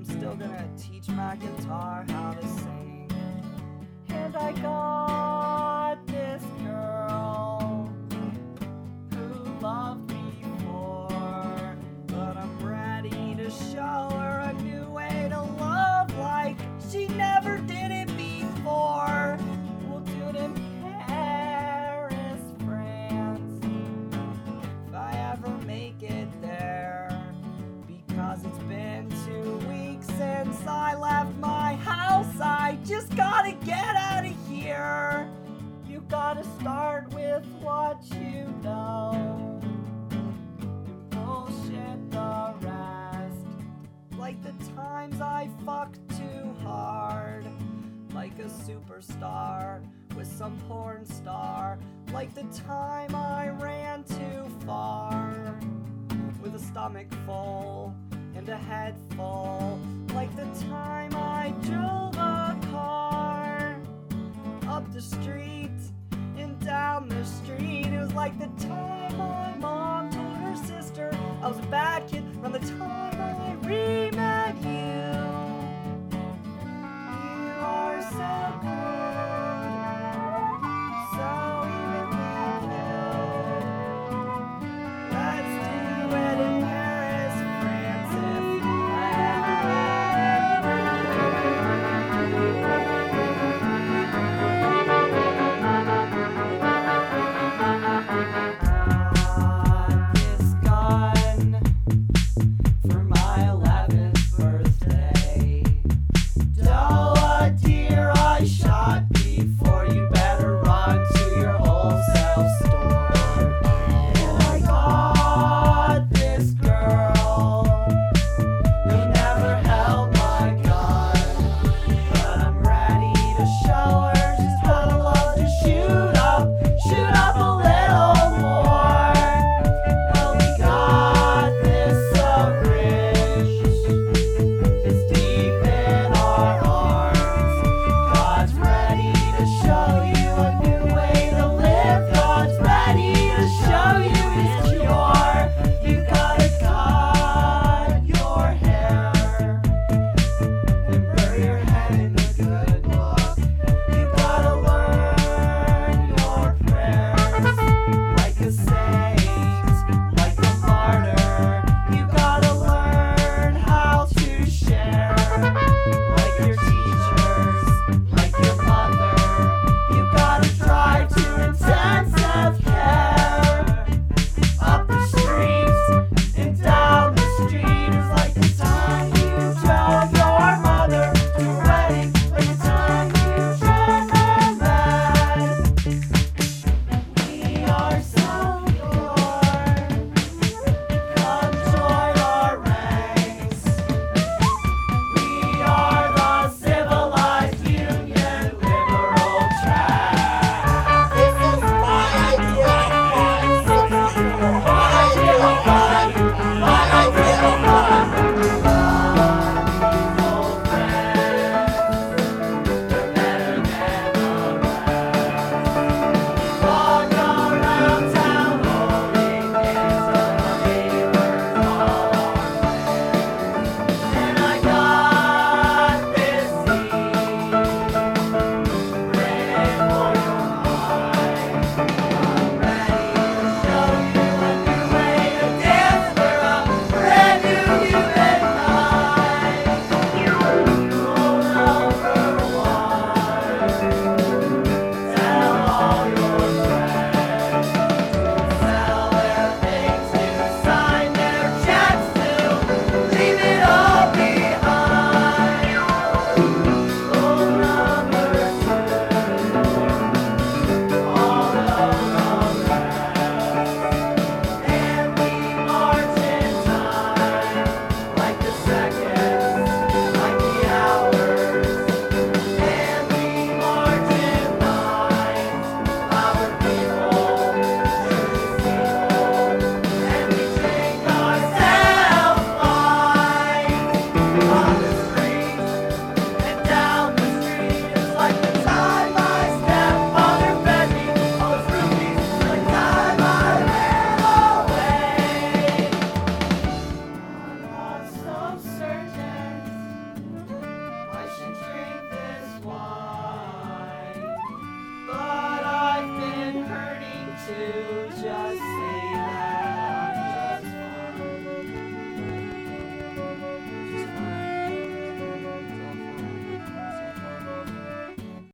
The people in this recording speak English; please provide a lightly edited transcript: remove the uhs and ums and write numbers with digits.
I'm still gonna teach my guitar how to sing. And I got this girl who loved me before, but I'm ready to show her a new way to love like she never did it before. We'll do it in Paris, France, if I ever make it there, because it's been 2 weeks since I left my house. I just gotta get out of here. You gotta start with what you know, and bullshit the rest. Like the times I fucked too hard, like a superstar with some porn star. Like the time I ran too far with a stomach full and a head full. Like the time I drove a car up the street and down the street. It was like the time my mom told her sister I was a bad kid. Around the time I remember